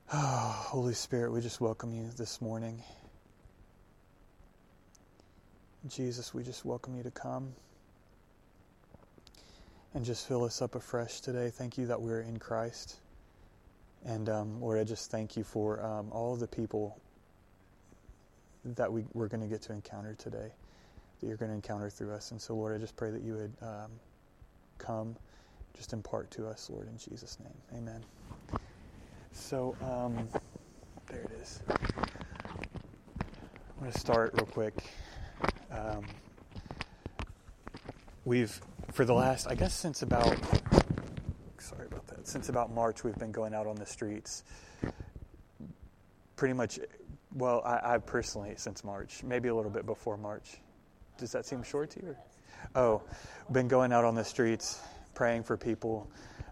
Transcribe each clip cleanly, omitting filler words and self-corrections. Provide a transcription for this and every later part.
Oh, Holy Spirit, we just welcome you this morning. Jesus, we just welcome you to come and just fill us up afresh today. Thank you that we're in Christ. And Lord, I just thank you for all of the people that we're going to get to encounter today, that you're going to encounter through us. And so, Lord, I just pray that you would come, just impart to us, Lord, in Jesus' name. Amen. So, there it is. I'm going to start real quick. For the last, I guess since about March, we've been going out on the streets. Pretty much, well, I personally, since March, maybe a little bit before March. Does that seem short to you? Been going out on the streets, praying for people,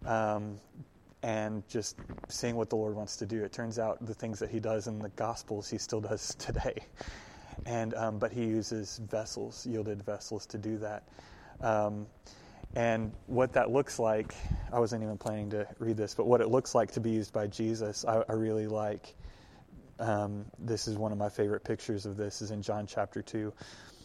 and just seeing what the Lord wants to do. It turns out the things that he does in the Gospels, he still does today. And but he uses vessels, yielded vessels, to do that. And what that looks like, I wasn't even planning to read this, but what it looks like to be used by Jesus, I really like. This is one of my favorite pictures of this, is in John chapter 2.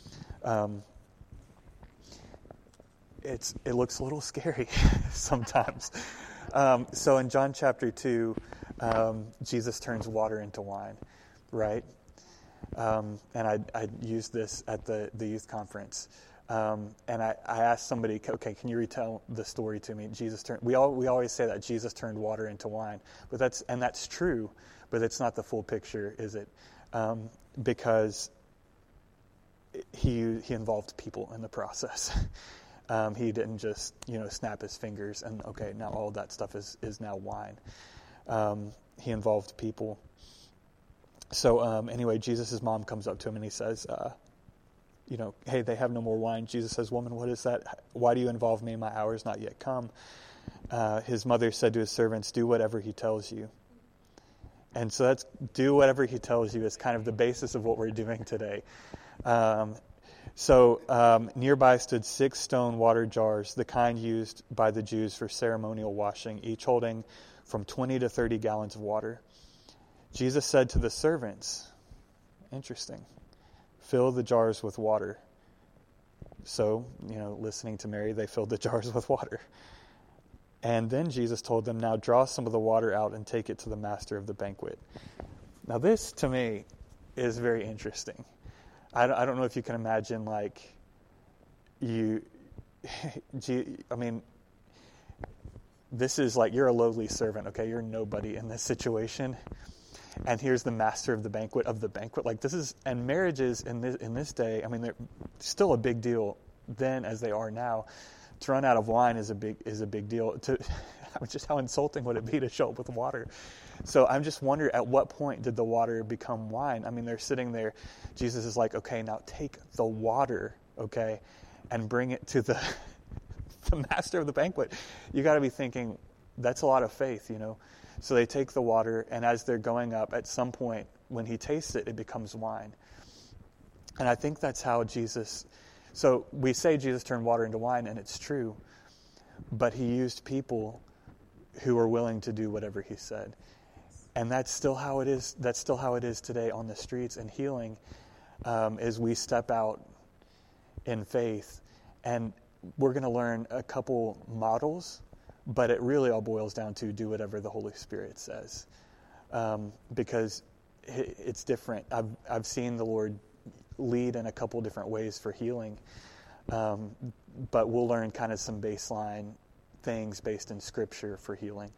It looks a little scary sometimes. So in John chapter 2, Jesus turns water into wine, right? And I used this at the youth conference. And I asked somebody, okay, can you retell the story to me? We always say that Jesus turned water into wine, but that's true, but it's not the full picture, is it? Because he involved people in the process. He didn't just, snap his fingers and, okay, now all of that stuff is now wine. He involved people. So anyway, Jesus' mom comes up to him and he says, hey, they have no more wine. Jesus says, woman, what is that? Why do you involve me? My hour is not yet come. His mother said to his servants, do whatever he tells you. And so that's do whatever he tells you is kind of the basis of what we're doing today. So nearby stood 6 stone water jars, the kind used by the Jews for ceremonial washing, each holding from 20 to 30 gallons of water. Jesus said to the servants, interesting, fill the jars with water. So, listening to Mary, they filled the jars with water. And then Jesus told them, now draw some of the water out and take it to the master of the banquet. Now this, to me, is very interesting. I don't know if you can imagine, this is like you're a lowly servant, okay? You're nobody in this situation. And here's the master of the banquet. Like this is, and marriages in this day, they're still a big deal then as they are now. To run out of wine is a big deal. Just how insulting would it be to show up with water? So I'm just wondering, at what point did the water become wine? They're sitting there. Jesus is like, okay, now take the water, okay, and bring it to the master of the banquet. You got to be thinking, that's a lot of faith, So they take the water, and as they're going up, at some point, when he tastes it, it becomes wine. And I think that's how Jesus... So we say Jesus turned water into wine, and it's true. But he used people who were willing to do whatever he said. And that's still how it is. That's still how it is today on the streets. And healing is we step out in faith. And we're going to learn a couple models, but it really all boils down to do whatever the Holy Spirit says. Because it's different. I've seen the Lord lead in a couple different ways for healing. But we'll learn kind of some baseline things based in Scripture for healing.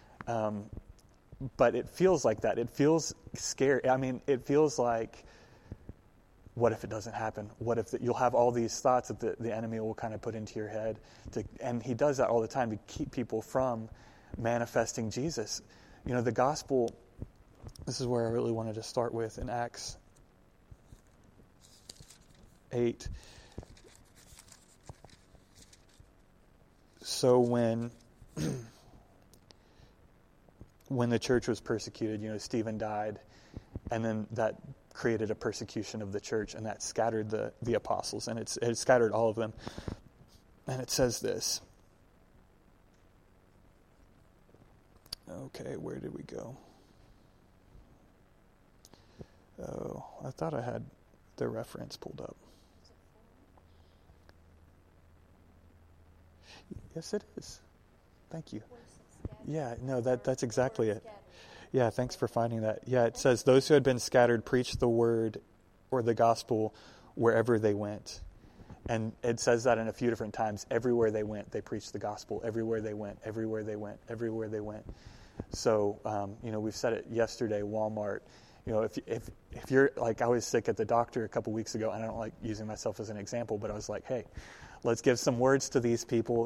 But it feels like that. It feels scary. It feels like, what if it doesn't happen? What if you'll have all these thoughts that the enemy will kind of put into your head? And he does that all the time to keep people from manifesting Jesus. The gospel, this is where I really wanted to start with in Acts 8. So when the church was persecuted, Stephen died, and then that created a persecution of the church, and that scattered the apostles, and it scattered all of them. And it says this. Okay, where did we go? Oh, I thought I had the reference pulled up. Yes, it is. Thank you. Yeah, no, that's exactly it. Yeah, thanks for finding that. Yeah, it says, those who had been scattered preached the word or the gospel wherever they went. And it says that in a few different times. Everywhere they went, they preached the gospel. Everywhere they went, everywhere they went, everywhere they went. So, we've said it yesterday, Walmart. If you're, like, I was sick at the doctor a couple weeks ago, and I don't like using myself as an example, but I was like, hey, let's give some words to these people,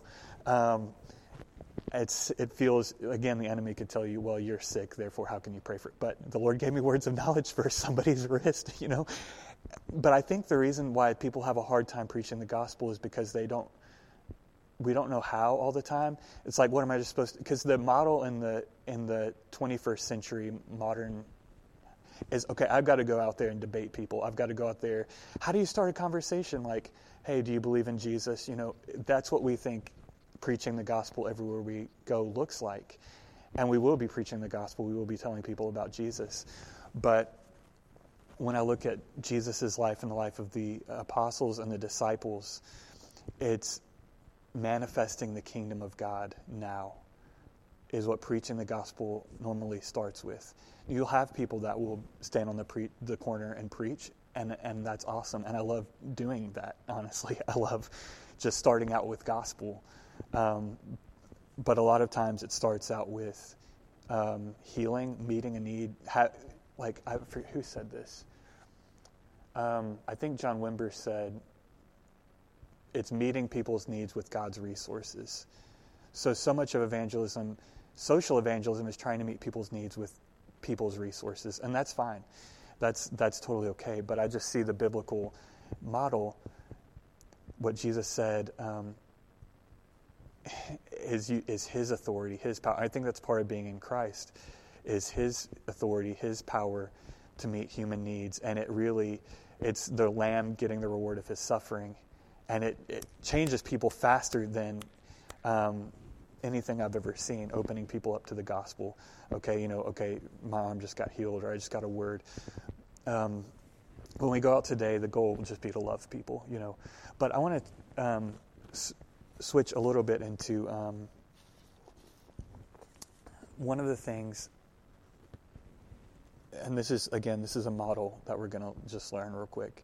It feels, again, the enemy could tell you, well, you're sick, therefore how can you pray for it? But the Lord gave me words of knowledge for somebody's wrist, But I think the reason why people have a hard time preaching the gospel is because we don't know how all the time. It's like, what am I just supposed to, because the model in the 21st century modern is, okay, I've got to go out there and debate people. I've got to go out there. How do you start a conversation? Like, hey, do you believe in Jesus? That's what we think preaching the gospel everywhere we go looks like. And we will be preaching the gospel. We will be telling people about Jesus. But when I look at Jesus' life and the life of the apostles and the disciples, it's manifesting the kingdom of God now is what preaching the gospel normally starts with. You'll have people that will stand on the corner and preach, and that's awesome. And I love doing that, honestly. I love just starting out with gospel. But a lot of times it starts out with healing, meeting a need. Who said this? I think John Wimber said, it's meeting people's needs with God's resources. So much of evangelism, social evangelism, is trying to meet people's needs with people's resources, and that's fine. That's totally okay. But I just see the biblical model, what Jesus said, is his authority, his power. I think that's part of being in Christ, is his authority, his power to meet human needs. And it's the Lamb getting the reward of his suffering. And it changes people faster than anything I've ever seen, opening people up to the gospel. Okay, my arm just got healed, or I just got a word. When we go out today, the goal will just be to love people, But I want to switch a little bit into one of the things, and this is a model that we're going to just learn real quick.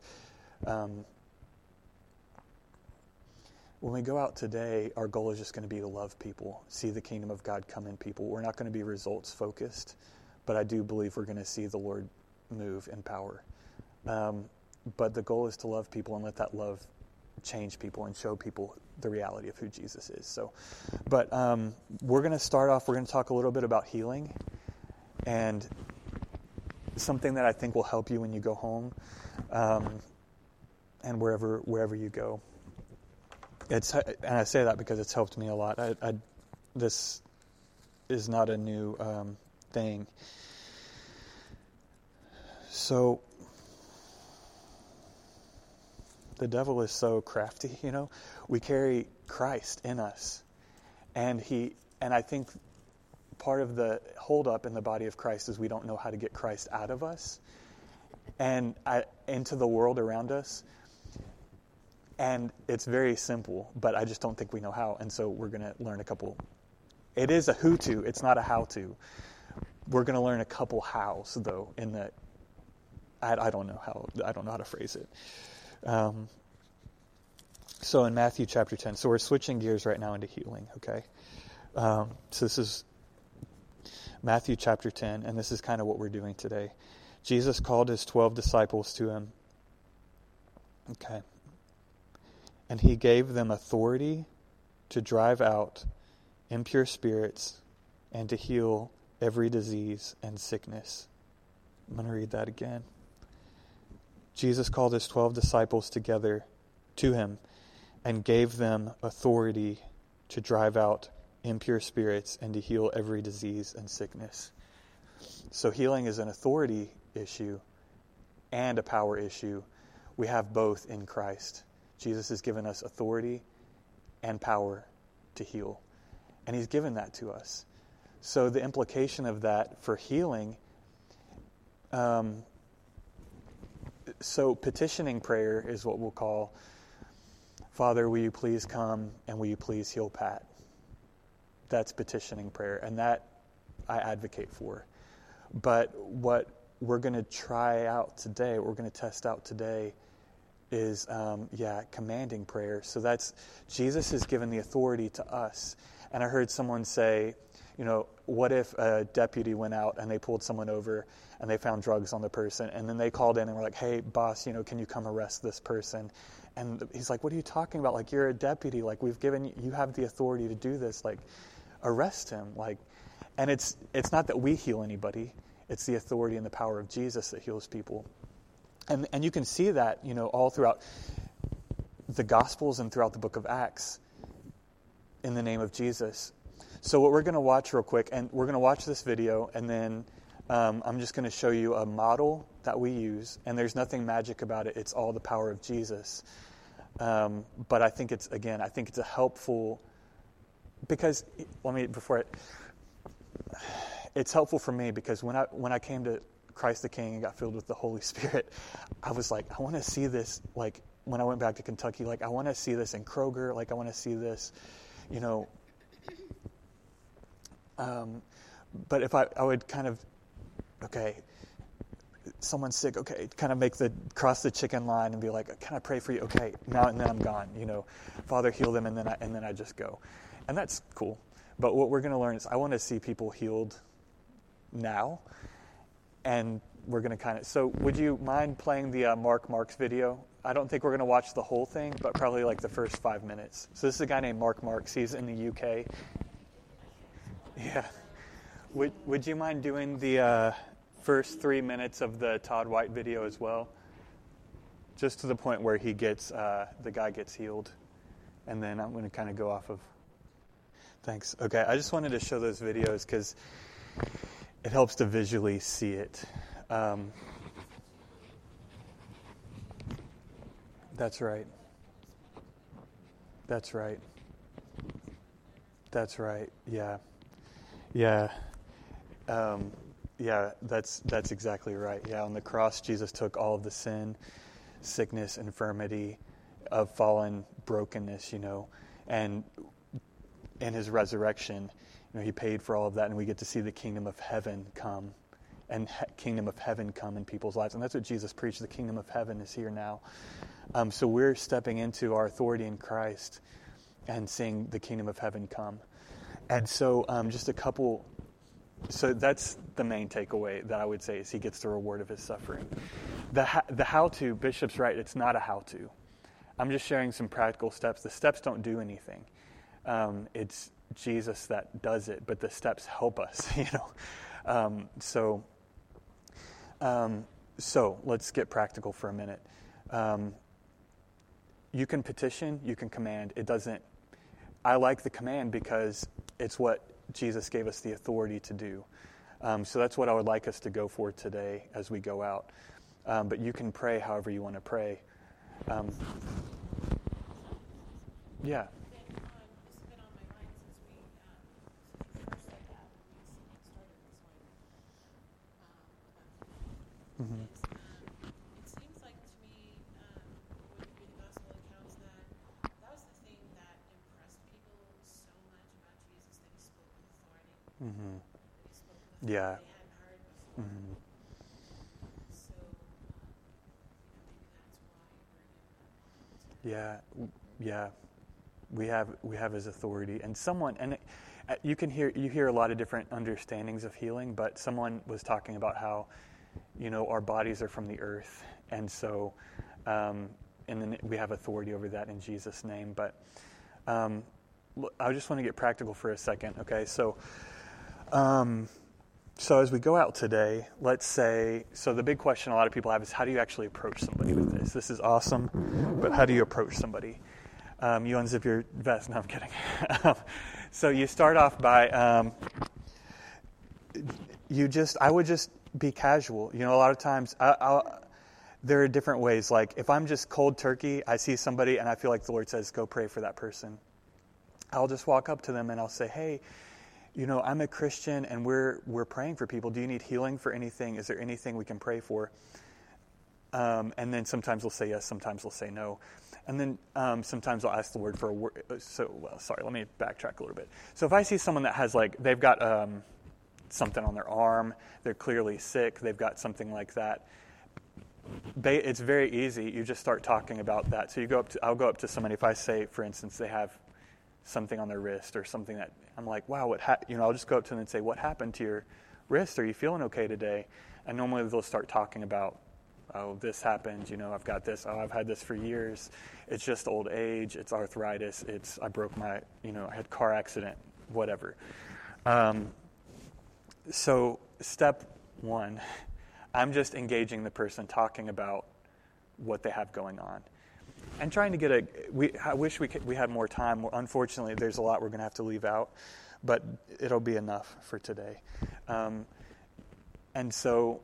When we go out today, our goal is just going to be to love people, see the kingdom of God come in people. We're not going to be results focused, but I do believe we're going to see the Lord move in power. But the goal is to love people and let that love change people and show people the reality of who Jesus is. So, but we're going to start off, we're going to talk a little bit about healing, and something that I think will help you when you go home, and wherever you go. And I say that because it's helped me a lot. This is not a new thing. So the devil is so crafty, We carry Christ in us, and I think part of the holdup in the body of Christ is we don't know how to get Christ out of us and into the world around us. And it's very simple, but I just don't think we know how. And so we're going to learn a couple. It is a who-to. It's not a how-to. We're going to learn a couple hows, though. I don't know how. I don't know how to phrase it. So in Matthew chapter 10, so we're switching gears right now into healing. Okay. So this is Matthew chapter 10, and this is kind of what we're doing today. Jesus called his 12 disciples to him. Okay. And he gave them authority to drive out impure spirits and to heal every disease and sickness. I'm going to read that again. Jesus called his 12 disciples together to him and gave them authority to drive out impure spirits and to heal every disease and sickness. So healing is an authority issue and a power issue. We have both in Christ. Jesus has given us authority and power to heal. And he's given that to us. So the implication of that for healing So petitioning prayer is what we'll call, Father, will you please come and will you please heal Pat? That's petitioning prayer, and that I advocate for. But what we're going to try out today, what we're going to test out today is, commanding prayer. So that's, Jesus has given the authority to us. And I heard someone say, what if a deputy went out and they pulled someone over and they found drugs on the person, and then they called in and were like, hey, boss, can you come arrest this person? And he's like, what are you talking about? Like, you're a deputy. Like, we've given you have the authority to do this. Like, arrest him. Like, and it's not that we heal anybody. It's the authority and the power of Jesus that heals people. And you can see that, all throughout the Gospels and throughout the book of Acts in the name of Jesus. So what we're going to watch real quick, and we're going to watch this video, and then I'm just going to show you a model that we use, and there's nothing magic about it. It's all the power of Jesus. But I think it's a helpful, because, it's helpful for me because when I came to Christ the King and got filled with the Holy Spirit, I was like, I want to see this, like, when I went back to Kentucky, like, I want to see this in Kroger, like, I want to see this, but if I would kind of, someone's sick, kind of cross the chicken line and be like, can I pray for you? Okay, now and then I'm gone, Father, heal them, and then I just go. And that's cool. But what we're going to learn is I want to see people healed now, and we're going to so would you mind playing the Mark Marks video? I don't think we're going to watch the whole thing, but probably like the first 5 minutes. So this is a guy named Mark Marks. He's in the UK. Yeah. Would you mind doing the first 3 minutes of the Todd White video as well? Just to the point where he gets, the guy gets healed. And then I'm going to kind of go off of... Thanks. Okay, I just wanted to show those videos because it helps to visually see it. That's right. That's right. That's right. Yeah. Yeah. That's exactly right. Yeah, on the cross, Jesus took all of the sin, sickness, infirmity of fallen brokenness, and in his resurrection, he paid for all of that, and we get to see the kingdom of heaven come, and kingdom of heaven come in people's lives. And that's what Jesus preached. The kingdom of heaven is here now. So we're stepping into our authority in Christ and seeing the kingdom of heaven come. And so so that's the main takeaway that I would say is he gets the reward of his suffering. The how-to, Bishop's right, it's not a how-to. I'm just sharing some practical steps. The steps don't do anything. It's Jesus that does it, but the steps help us, So let's get practical for a minute. You can petition, you can command. I like the command because it's what Jesus gave us the authority to do. So that's what I would like us to go for today as we go out. But you can pray however you want to pray. Yeah. Mm-hmm. It seems like to me, when you read the gospel accounts, that was the thing that impressed people so much about Jesus, that he spoke with authority. Mm-hmm. That he spoke with authority they hadn't heard before. Mm-hmm. So maybe that's why we're given that. Yeah. We have his authority, and you hear a lot of different understandings of healing, but someone was talking about how our bodies are from the earth, and so and then we have authority over that in Jesus' name. But I just want to get practical for a second. Okay, so as we go out today, let's say, so the big question a lot of people have is, how do you actually approach somebody with this? This is awesome, but how do you approach somebody? You unzip your vest. No, I'm kidding. So you start off by I would just be casual. A lot of times there are different ways. Like if I'm just cold turkey, I see somebody and I feel like the Lord says, go pray for that person. I'll just walk up to them and I'll say, hey, I'm a Christian and we're praying for people. Do you need healing for anything? Is there anything we can pray for? And then sometimes they'll say yes, sometimes they'll say no. And then sometimes I'll ask the Lord for a word. Let me backtrack a little bit. So if I see someone that has they've got something on their arm, they're clearly sick, they've got something like that, it's very easy. You just start talking about that. So I'll go up to somebody. If I say, for instance, they have something on their wrist or something that I'm like, wow, I'll just go up to them and say, what happened to your wrist? Are you feeling okay today? And normally they'll start talking about, oh, this happened, I've got this, oh, I've had this for years. It's just old age, it's arthritis, I broke I had a car accident, whatever. So step one, I'm just engaging the person, talking about what they have going on. And trying to get I wish we had more time. Unfortunately, there's a lot we're going to have to leave out, but it'll be enough for today. And so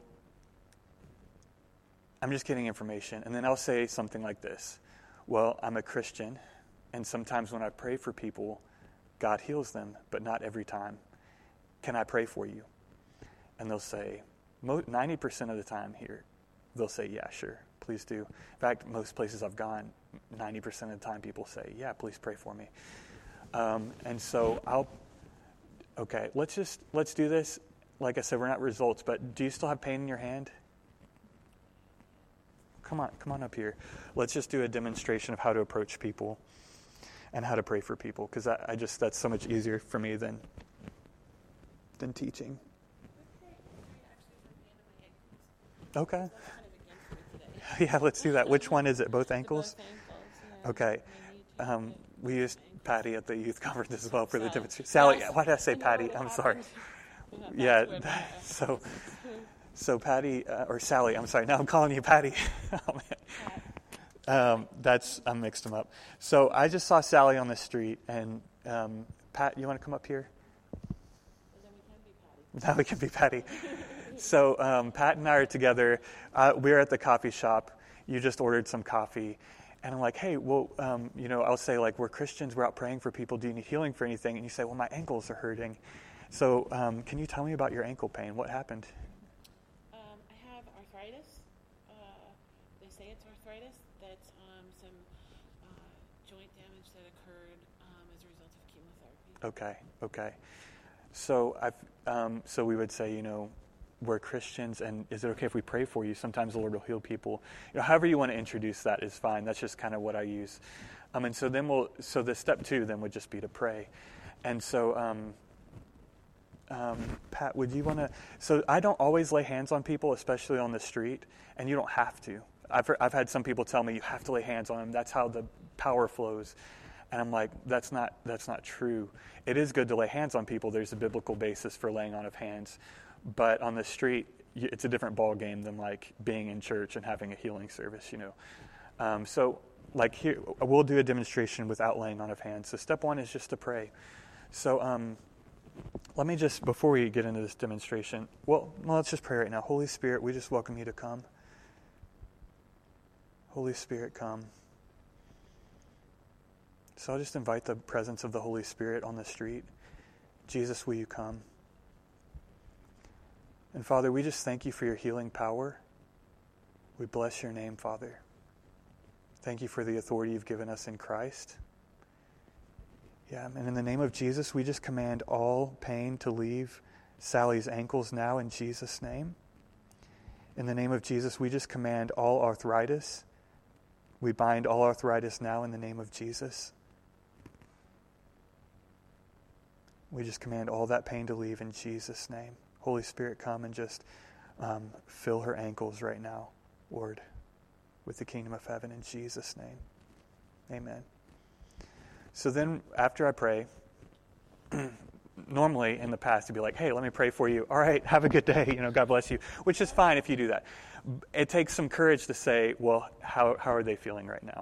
I'm just getting information. And then I'll say something like this. Well, I'm a Christian, and sometimes when I pray for people, God heals them, but not every time. Can I pray for you? And they'll say, 90% of the time here, they'll say, yeah, sure, please do. In fact, most places I've gone, 90% of the time people say, yeah, please pray for me. And so let's do this. Like I said, we're not results, but do you still have pain in your hand? Come on up here. Let's just do a demonstration of how to approach people and how to pray for people, because that's so much easier for me than teaching. Okay. Yeah, let's do that. Which one is it? Both ankles? Okay. We used Patty at the youth conference as well for the demonstration. Sally, why did I say Patty? I'm sorry. Yeah. So Patty, or Sally, I'm sorry. Now I'm calling you Patty. Oh, man. I mixed them up. So I just saw Sally on the street, and Pat, you want to come up here? Now we can be Patty. So Pat and I are together. We're at the coffee shop. You just ordered some coffee. And I'm like, hey, well, I'll say, we're Christians. We're out praying for people. Do you need healing for anything? And you say, well, my ankles are hurting. So can you tell me about your ankle pain? What happened? I have arthritis. They say it's arthritis. That's some joint damage that occurred as a result of chemotherapy. Okay. So we would say, we're Christians, and is it okay if we pray for you? Sometimes the Lord will heal people. However you want to introduce that is fine. That's just kind of what I use. And so the step 2 then would just be to pray. And so, Pat, would you want to? So I don't always lay hands on people, especially on the street, and you don't have to. I've had some people tell me you have to lay hands on them. That's how the power flows. And I'm like, that's not true. It is good to lay hands on people. There's a biblical basis for laying on of hands. But on the street, it's a different ball game than being in church and having a healing service, So here, we'll do a demonstration without laying on of hands. So step 1 is just to pray. So let me just, before we get into this demonstration, let's just pray right now. Holy Spirit, we just welcome you to come. Holy Spirit, come. So I'll just invite the presence of the Holy Spirit on the street. Jesus, will you come? And Father, we just thank you for your healing power. We bless your name, Father. Thank you for the authority you've given us in Christ. Yeah, and in the name of Jesus, we just command all pain to leave Sally's ankles now in Jesus' name. In the name of Jesus, we just command all arthritis. We bind all arthritis now in the name of Jesus. We just command all that pain to leave in Jesus' name. Holy Spirit, come and just fill her ankles right now, Lord, with the kingdom of heaven in Jesus' name. Amen. So then after I pray, normally in the past, you'd be like, hey, let me pray for you. All right, have a good day. God bless you, which is fine if you do that. It takes some courage to say, well, how are they feeling right now?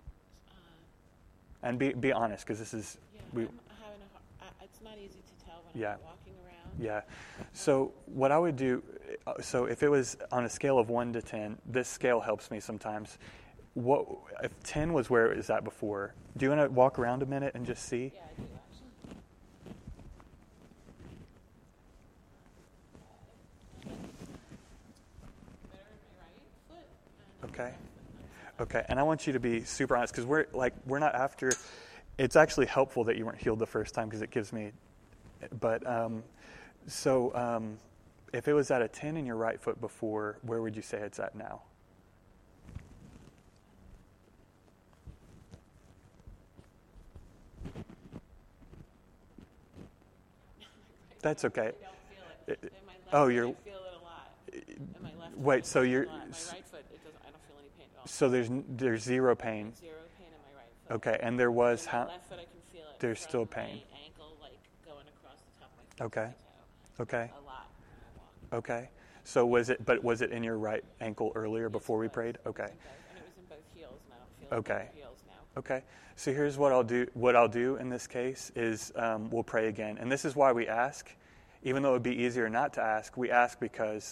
And be honest, because this is... I'm having it's not easy to tell when I'm walking around. Yeah. So what I would do, so if it was on a scale of 1 to 10, this scale helps me sometimes. If 10 was where it was at before, do you want to walk around a minute and just see? Yeah, I do actually. Better in my right foot, and Okay. Okay. And I want you to be super honest, because we're not after. It's actually helpful that you weren't healed the first time, because it gives me. But if it was at a 10 in your right foot before, where would you say it's at now? That's okay. I don't feel it. In my left Oh, foot, you're. I feel it a lot. In my left Wait, foot, so I feel you're. it a lot. My right foot, I don't feel any pain at all. So there's zero pain. Zero pain in my right foot. Okay, and there was In my left foot, I can feel it. There's from still pain. My ankle, like going across the top of my foot. Okay. To my toe. Okay. A lot. When I walk. Okay. So was it in your right ankle earlier before we prayed? Okay. And it was in both heels, and I don't feel it Okay. in both heels now. Okay. So here's what I'll do. What I'll do in this case is we'll pray again, and this is why we ask. Even though it would be easier not to ask, we ask because,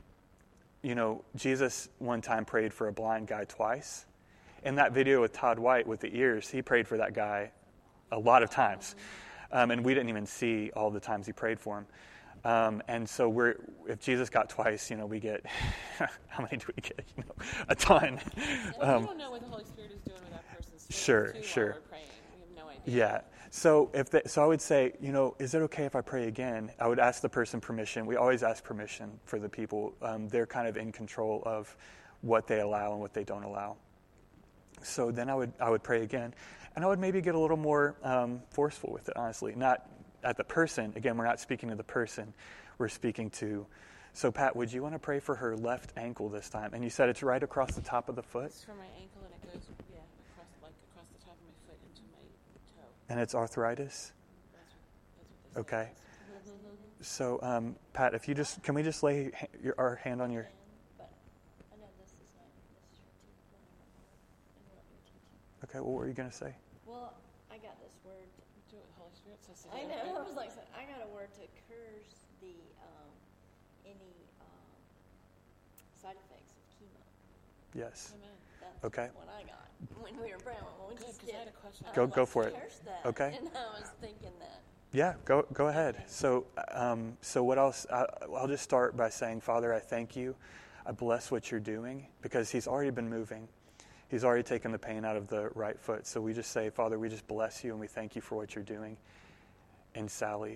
Jesus one time prayed for a blind guy twice. In that video with Todd White with the ears, he prayed for that guy a lot of times. And we didn't even see all the times he prayed for him. And so if Jesus got twice, we get, how many do we get? A ton. We don't know what the Holy Spirit is doing with that person's spirit Sure. while we're praying. We have no idea. Yeah. So so I would say, is it okay if I pray again? I would ask the person permission. We always ask permission for the people. They're kind of in control of what they allow and what they don't allow. So then I would pray again, and I would maybe get a little more forceful with it. Honestly, not at the person. Again, we're not speaking to the person. We're speaking to. So Pat, would you want to pray for her left ankle this time? And you said it's right across the top of the foot. It's from my ankle, and it goes across the top of my foot into my toe. And it's arthritis. That's what Okay. So, Pat, can we just lay our hand on your... But I know this is not necessarily interrupt your teaching. Okay, what were you going to say? Well, I got this word. Do it, Holy Spirit says to I do. know. I was like, I got a word to curse the any side effects of chemo. Yes. Amen. That's Okay. what I got when we were praying. When we Good, just 'cause I did. had a question. Go for it. Curse that. Okay. And I was thinking that. Yeah, go ahead. So what else? I'll just start by saying, Father, I thank you. I bless what you're doing, because he's already been moving. He's already taken the pain out of the right foot. So we just say, Father, we just bless you and we thank you for what you're doing in Sally.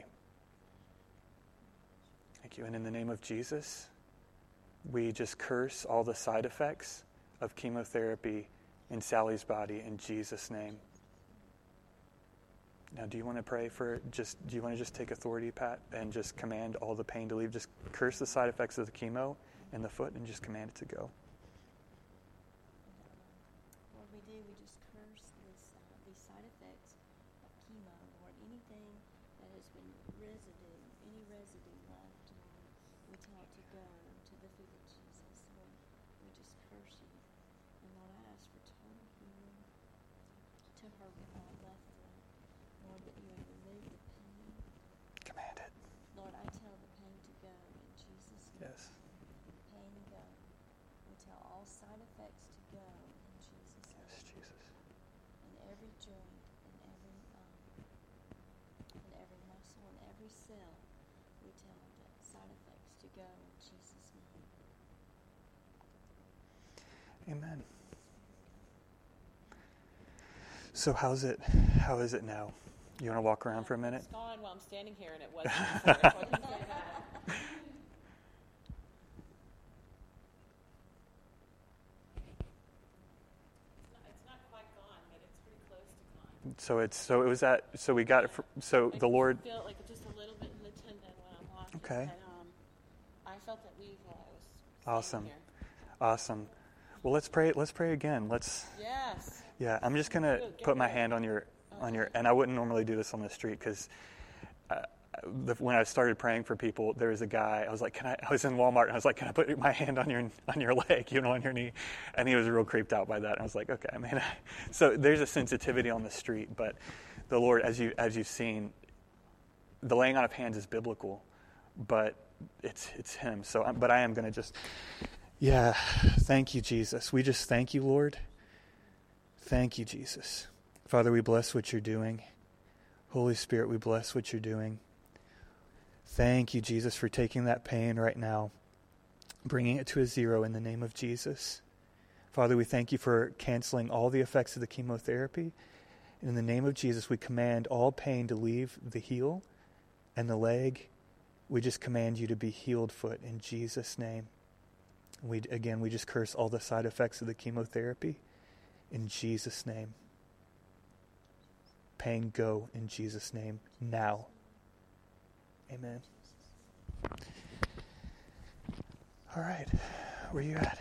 Thank you. And in the name of Jesus, we just curse all the side effects of chemotherapy in Sally's body in Jesus' name. Now, do you want to pray do you want to just take authority, Pat, and just command all the pain to leave? Just curse the side effects of the chemo in the foot and just command it to go. Lord, we just curse these side effects of chemo. Lord, anything that has been any residue left, Lord, we tell it to go to the feet of Jesus. Lord, we just curse you. And Lord, I ask for total healing to her left foot. Lord, that you would remove the pain. Command it. Lord, I tell the pain to go in Jesus' name. Yes. Pain go. We tell all side effects to go in Jesus' name. Yes, Jesus. In every joint, in every muscle, in every cell, we tell the side effects to go in Jesus' name. Amen. So how is it now? You want to walk around for a minute? It's gone while I'm standing here, and it wasn't before. It wasn't before. It's not quite gone, but it's pretty close to gone. So we got it. I The Lord. feel like just a little bit in the tendon when I'm walking. Okay. But, I felt it leave while I was Awesome. standing here. Awesome. Well, let's pray. Let's pray again. Yes. Yeah, I'm just gonna Good, put my good. hand on your, Okay. and I wouldn't normally do this on the street because when I started praying for people, there was a guy. I was like, I was in Walmart, and I was like, can I put my hand on your leg, on your knee? And he was real creeped out by that. And I was like, okay, man. So there's a sensitivity on the street, but the Lord, as you've seen, the laying on of hands is biblical, but it's Him. So, but I am gonna just, yeah. Thank you, Jesus. We just thank you, Lord. Thank you, Jesus. Father, we bless what you're doing. Holy Spirit, we bless what you're doing. Thank you, Jesus, for taking that pain right now, bringing it to a zero in the name of Jesus. Father, we thank you for canceling all the effects of the chemotherapy. And in the name of Jesus, we command all pain to leave the heel and the leg. We just command you to be healed foot in Jesus' name. We just curse all the side effects of the chemotherapy in Jesus' name. Pain, go in Jesus' name now. Amen. All right, where you at?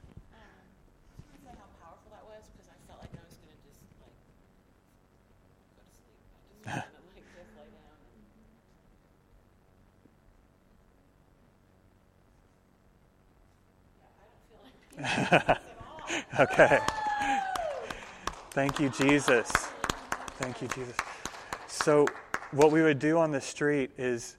I just want to say how powerful that was because I felt like I was going to just go to sleep. I just wanted to just lay down. I don't feel like Okay. Thank you, Jesus. Thank you, Jesus. So what we would do on the street is...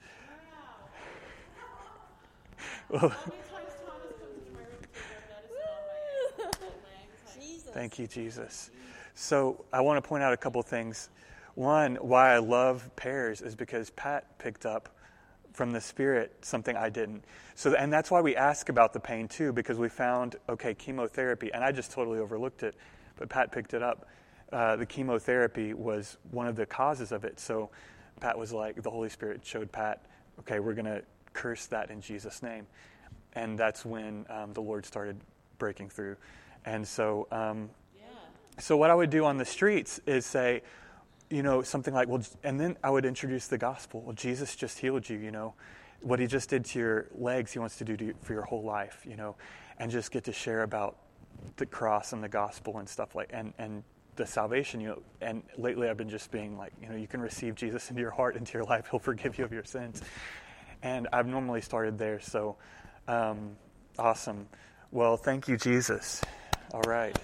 How many times Thomas comes into my room to get medicine on my legs? Thank you, Jesus. So I want to point out a couple things. One, why I love pears is because Pat picked up from the Spirit something I didn't. And that's why we ask about the pain too, because we found, chemotherapy, and I just totally overlooked it, but Pat picked it up. The chemotherapy was one of the causes of it. So Pat was like, the Holy Spirit showed Pat, okay, we're going to curse that in Jesus' name. And that's when the Lord started breaking through. And so so what I would do on the streets is say, something like, and then I would introduce the gospel. Well, Jesus just healed you, What he just did to your legs, he wants to do for your whole life, and just get to share about the cross and the gospel and stuff and the salvation, and lately I've been just being like, you can receive Jesus into your heart, into your life. He'll forgive you of your sins. And I've normally started there. So, awesome. Well, thank you, Jesus. All right.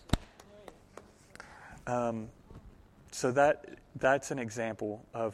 So that's an example of,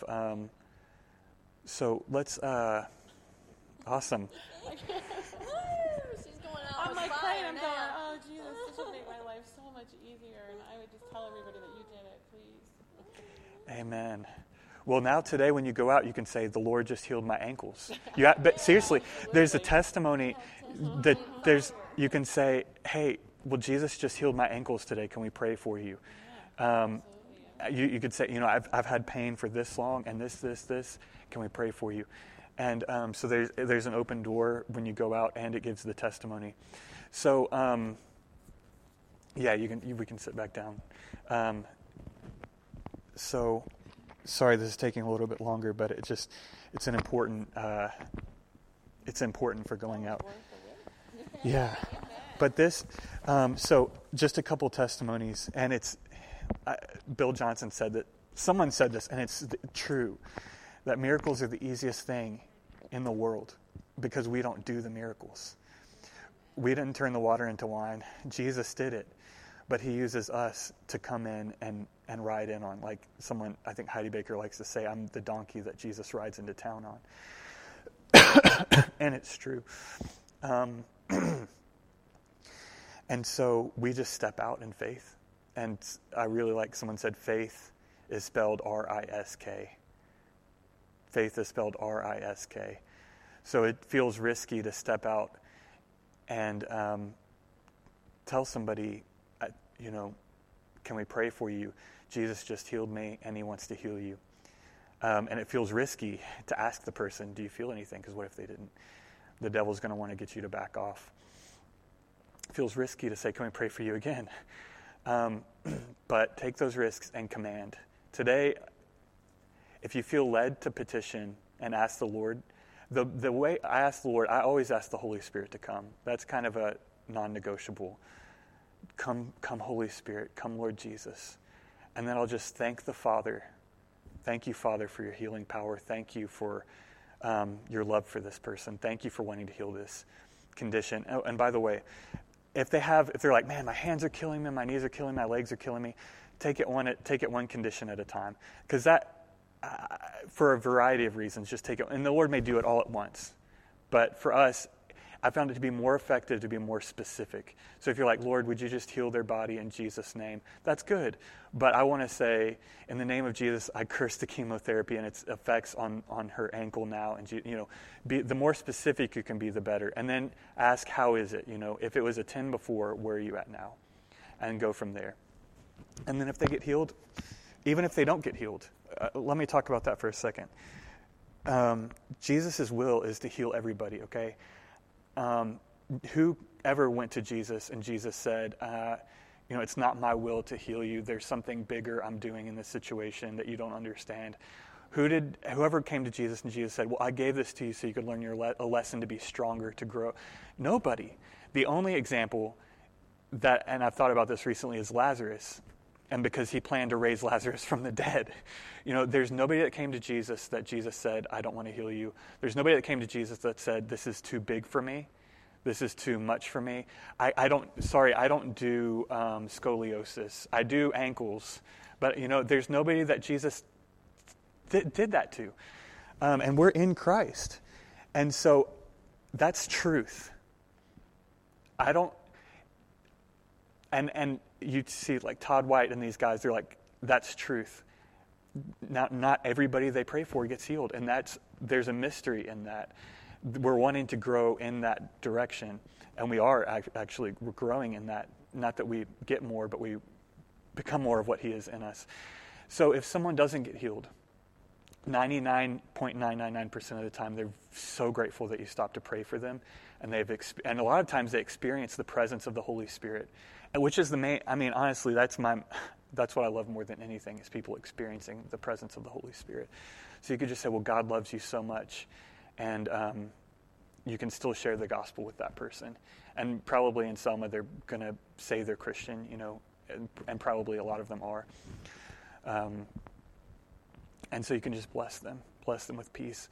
so let's, awesome. She's going out I'm with like fire praying, I'm now. going, oh, Jesus, this would make my life so much easier. And I would just tell everybody that you did it, please. Amen. Well, now today when you go out, you can say, the Lord just healed my ankles. But seriously, there's a testimony that you can say, hey, well, Jesus just healed my ankles today. Can we pray for you? You could say, I've had pain for this long and this. Can we pray for you? And so there's an open door when you go out, and it gives the testimony. So, we can sit back down. So, sorry, this is taking a little bit longer, but it's important for going out. Yeah, but so just a couple testimonies, and Bill Johnson said that, someone said this, and it's true, that miracles are the easiest thing in the world because we don't do the miracles. We didn't turn the water into wine. Jesus did it, but he uses us to come in and ride in on, like someone, I think Heidi Baker likes to say, I'm the donkey that Jesus rides into town on. And it's true. And so we just step out in faith. And I really like, someone said, faith is spelled R-I-S-K. Faith is spelled R-I-S-K. So it feels risky to step out and tell somebody, can we pray for you? Jesus just healed me, and he wants to heal you. And it feels risky to ask the person, do you feel anything? Because what if they didn't? The devil's going to want to get you to back off. It feels risky to say, can we pray for you again? But take those risks and command. Today, if you feel led to petition and ask the Lord, the way I ask the Lord, I always ask the Holy Spirit to come. That's kind of a non-negotiable. Come, Holy Spirit. Come, Lord Jesus. And then I'll just thank the Father. Thank you, Father, for your healing power. Thank you for your love for this person. Thank you for wanting to heal this condition. Oh, and by the way, if they're like, man, my hands are killing me, my knees are killing me, my legs are killing me, take it one condition at a time. Because that, for a variety of reasons, just take it. And the Lord may do it all at once. But for us, I found it to be more effective to be more specific. So if you're like, Lord, would you just heal their body in Jesus' name? That's good. But I want to say, in the name of Jesus, I curse the chemotherapy and its effects on her ankle now. And, the more specific you can be, the better. And then ask, how is it? If it was a 10 before, where are you at now? And go from there. And then if they get healed, even if they don't get healed, let me talk about that for a second. Jesus' will is to heal everybody, okay? Whoever went to Jesus and Jesus said, it's not my will to heal you. There's something bigger I'm doing in this situation that you don't understand. Whoever came to Jesus and Jesus said, well, I gave this to you so you could learn a lesson to be stronger, to grow. Nobody. The only example and I've thought about this recently, is Lazarus. And because he planned to raise Lazarus from the dead. There's nobody that came to Jesus that Jesus said, I don't want to heal you. There's nobody that came to Jesus that said, this is too big for me. This is too much for me. I don't do scoliosis. I do ankles. But, there's nobody that Jesus did that to. And we're in Christ. And so that's truth. And you see like Todd White and these guys, they're like, that's truth. Not everybody they pray for gets healed. And there's a mystery in that. We're wanting to grow in that direction. And we are actually growing in that. Not that we get more, but we become more of what he is in us. So if someone doesn't get healed, 99.999% of the time, they're so grateful that you stopped to pray for them. And a lot of times they experience the presence of the Holy Spirit. Which is the main, honestly, that's what I love more than anything, is people experiencing the presence of the Holy Spirit. So you could just say, well, God loves you so much, and you can still share the gospel with that person. And probably in Selma, they're going to say they're Christian, and probably a lot of them are. And so you can just bless them with peace.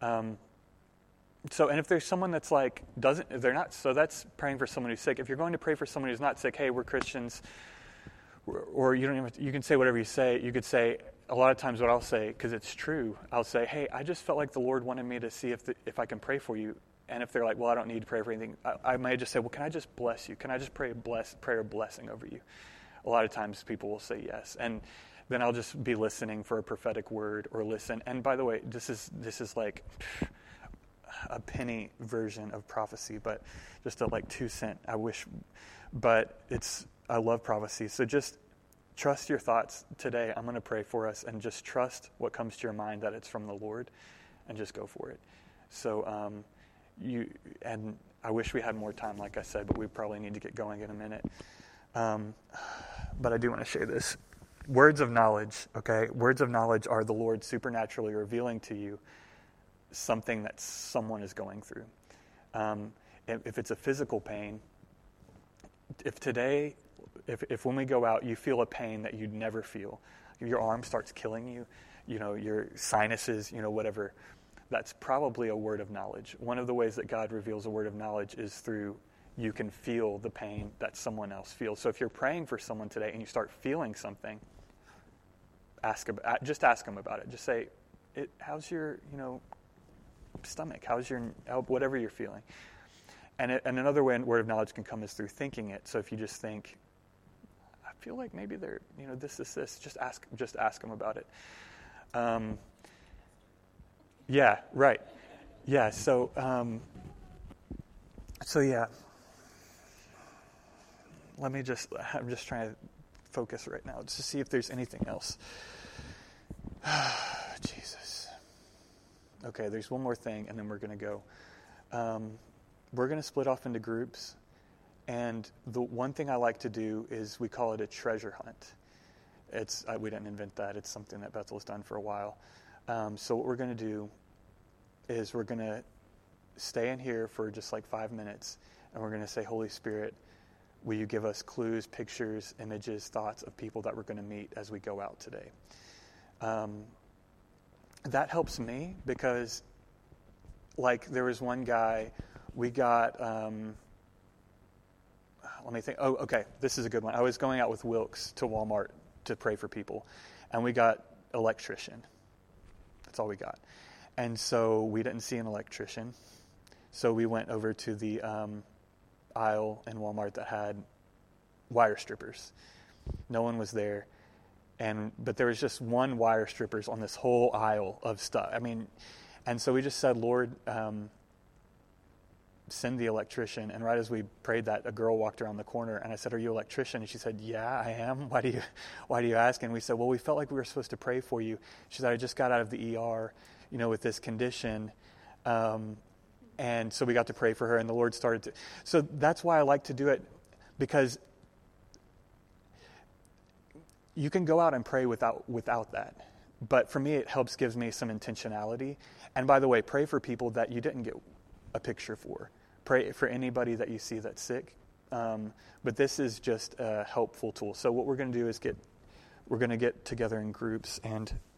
And if there's someone that's like, they're not, so that's praying for someone who's sick. If you're going to pray for someone who's not sick, hey, we're Christians, or you don't even, you can say whatever you say. You could say, a lot of times what I'll say, because it's true, I'll say, hey, I just felt like the Lord wanted me to see if I can pray for you. And if they're like, well, I don't need to pray for anything, I may just say, well, can I just bless you? Can I just pray a blessing over you? A lot of times people will say yes. And then I'll just be listening for a prophetic word or listen. And by the way, this is like a penny version of prophecy, but just a like 2 cent. I wish, but I love prophecy. So just trust your thoughts today. I'm going to pray for us, and just trust what comes to your mind, that it's from the Lord, and just go for it. So and I wish we had more time, like I said, but we probably need to get going in a minute. But I do want to share this. Words of knowledge, okay? Words of knowledge are the Lord supernaturally revealing to you something that someone is going through. If it's a physical pain, if when we go out you feel a pain that you'd never feel, your arm starts killing you, your sinuses, whatever, that's probably a word of knowledge. One of the ways that God reveals a word of knowledge is through you can feel the pain that someone else feels. So if you're praying for someone today and you start feeling something, just ask them about it. Just say, how's your, stomach? How's your, whatever you're feeling? And another way word of knowledge can come is through thinking it. So if you just think, I feel like maybe they're, this, just ask them about it. Yeah, right. Yeah, so yeah. I'm just trying to focus right now to see if there's anything else. Jesus. Okay, there's one more thing, and then we're going to go. We're going to split off into groups, and the one thing I like to do is we call it a treasure hunt. We didn't invent that. It's something that Bethel's done for a while. So what we're going to do is we're going to stay in here for just like 5 minutes, and we're going to say, Holy Spirit, will you give us clues, pictures, images, thoughts of people that we're going to meet as we go out today? That helps me because, like, there was one guy, we got, let me think. Oh, okay, this is a good one. I was going out with Wilkes to Walmart to pray for people, and we got electrician. That's all we got. And so we didn't see an electrician. So we went over to the aisle in Walmart that had wire strippers. No one was there. But there was just one wire strippers on this whole aisle of stuff. I mean, and so we just said, Lord, send the electrician. And right as we prayed that, a girl walked around the corner, and I said, are you an electrician? And she said, yeah, I am. Why do you ask? And we said, well, we felt like we were supposed to pray for you. She said, I just got out of the ER, with this condition. And so we got to pray for her, and the Lord started to. So that's why I like to do it, because you can go out and pray without that. But for me, it gives me some intentionality. And by the way, pray for people that you didn't get a picture for. Pray for anybody that you see that's sick. But this is just a helpful tool. So what we're going to do is we're going to get together in groups, and